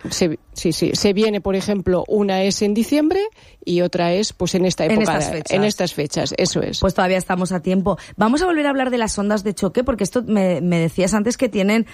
Sí. Se viene, por ejemplo, una es en diciembre y otra es pues en esta época, en estas fechas, eso es. Pues todavía estamos a tiempo. Vamos a volver a hablar de las sondas de choque, porque esto me decías antes que tiene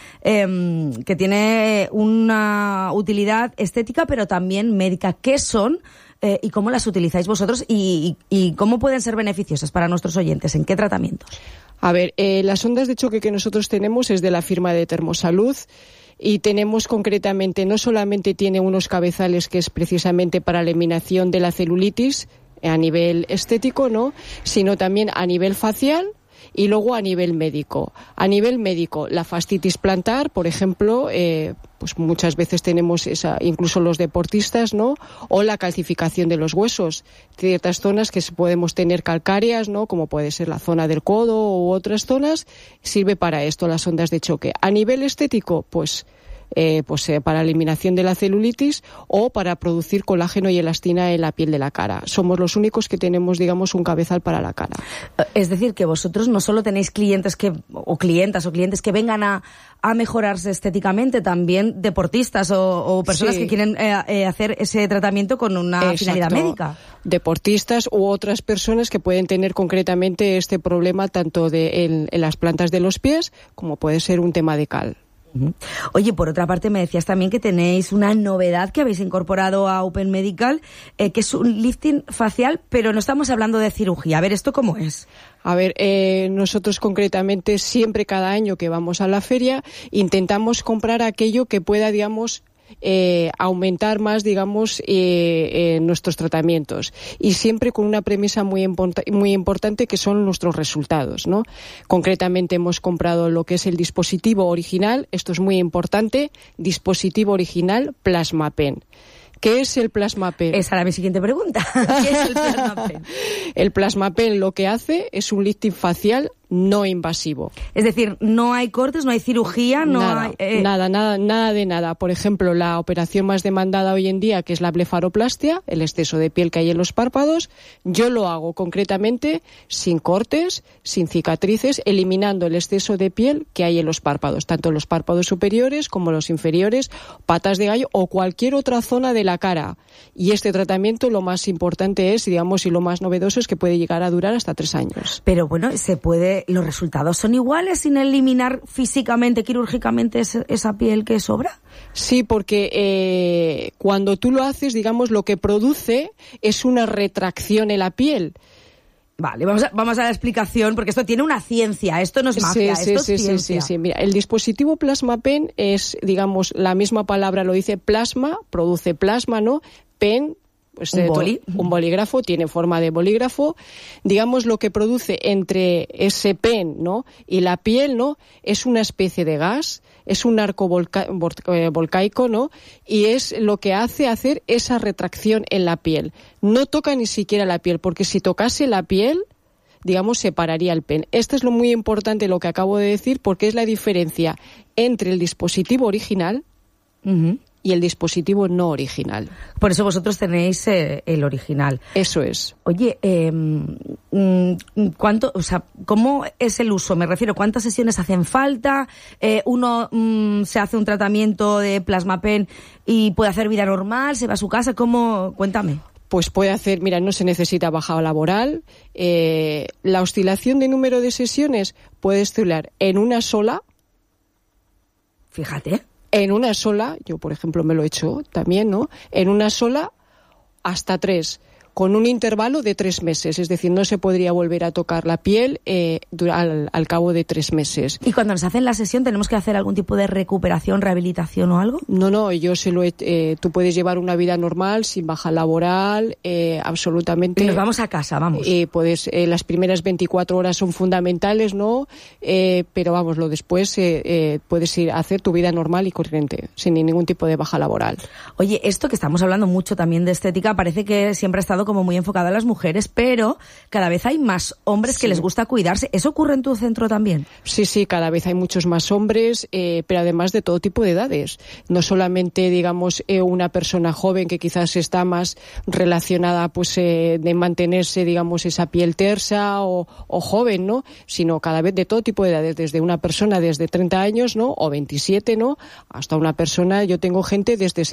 una utilidad estética, pero también médica. ¿Qué son y cómo las utilizáis vosotros y cómo pueden ser beneficiosas para nuestros oyentes? ¿En qué tratamientos? A ver, las ondas de choque que nosotros tenemos es de la firma de Termosalud. Y tenemos concretamente, no solamente tiene unos cabezales que es precisamente para la eliminación de la celulitis a nivel estético, ¿no? Sino también a nivel facial y luego a nivel médico. A nivel médico, la fascitis plantar, por ejemplo, pues muchas veces tenemos esa, incluso los deportistas, ¿no? O la calcificación de los huesos. Ciertas zonas que podemos tener calcáreas, ¿no? Como puede ser la zona del codo u otras zonas, sirve para esto las ondas de choque. A nivel estético, pues para eliminación de la celulitis o para producir colágeno y elastina en la piel de la cara. Somos los únicos que tenemos, digamos, un cabezal para la cara. Es decir, que vosotros no solo tenéis clientes o clientes que vengan a mejorarse estéticamente, también deportistas o personas que quieren hacer ese tratamiento con una finalidad médica. Deportistas u otras personas que pueden tener concretamente este problema tanto en las plantas de los pies como puede ser un tema de cal. Oye, por otra parte me decías también que tenéis una novedad que habéis incorporado a Open Medical, que es un lifting facial, pero no estamos hablando de cirugía. A ver, ¿esto cómo es? A ver, nosotros concretamente siempre cada año que vamos a la feria intentamos comprar aquello que pueda, digamos, aumentar más, digamos, nuestros tratamientos, y siempre con una premisa muy importante que son nuestros resultados, ¿no? Concretamente hemos comprado lo que es el dispositivo original, esto es muy importante, dispositivo original Plasmapen. ¿Qué es el Plasmapen? Esa era mi siguiente pregunta. ¿Qué es el Plasmapen? El Plasmapen lo que hace es un lifting facial no invasivo. Es decir, no hay cortes, no hay cirugía, nada de nada. Por ejemplo, la operación más demandada hoy en día, que es la blefaroplastia, el exceso de piel que hay en los párpados, yo lo hago concretamente sin cortes, sin cicatrices, eliminando el exceso de piel que hay en los párpados, tanto en los párpados superiores como los inferiores, patas de gallo o cualquier otra zona de la cara. Y este tratamiento lo más importante es, digamos, y lo más novedoso es que puede llegar a durar hasta 3 años. Pero bueno, ¿los resultados son iguales sin eliminar físicamente, quirúrgicamente esa piel que sobra? Sí, porque cuando tú lo haces, digamos, lo que produce es una retracción en la piel. Vale, vamos a la explicación, porque esto tiene una ciencia, esto no es magia, esto es ciencia. Sí. Mira, el dispositivo Plasmapen es, digamos, la misma palabra lo dice plasma, produce plasma, ¿no? Pen, pues un bolígrafo, tiene forma de bolígrafo. Digamos, lo que produce entre ese pen, ¿no? y la piel, ¿no? es una especie de gas, es un arco volcaico, ¿no? y es lo que hace hacer esa retracción en la piel. No toca ni siquiera la piel, porque si tocase la piel, digamos, separaría el pen. Esto es lo muy importante, lo que acabo de decir, porque es la diferencia entre el dispositivo original y el dispositivo no original. Por eso vosotros tenéis el original. Eso es. Oye, ¿cómo es el uso? Me refiero, ¿cuántas sesiones hacen falta? ¿Uno se hace un tratamiento de Plasmapen y puede hacer vida normal? ¿Se va a su casa? ¿Cómo? Cuéntame. Pues puede hacer, mira, no se necesita baja laboral. La oscilación de número de sesiones puede oscilar en una sola. Fíjate. En una sola, yo por ejemplo me lo he hecho también, ¿no? En una sola hasta 3, con un intervalo de 3 meses. Es decir, no se podría volver a tocar la piel al cabo de 3 meses. ¿Y cuando nos hacen la sesión tenemos que hacer algún tipo de recuperación, rehabilitación o algo? No, yo tú puedes llevar una vida normal, sin baja laboral, absolutamente. Y nos vamos a casa, vamos. Las primeras 24 horas son fundamentales, ¿no? Pero vamos, lo después puedes ir a hacer tu vida normal y corriente, sin ningún tipo de baja laboral. Oye, esto que estamos hablando mucho también de estética, parece que siempre ha estado como muy enfocado a las mujeres, pero cada vez hay más hombres que les gusta cuidarse. ¿Eso ocurre en tu centro también? Sí, cada vez hay muchos más hombres, pero además de todo tipo de edades. No solamente, digamos, una persona joven que quizás está más relacionada, pues, de mantenerse, digamos, esa piel tersa o joven, ¿no? Sino cada vez de todo tipo de edades, desde una persona desde 30 años, ¿no? O 27, ¿no? Hasta una persona, yo tengo gente desde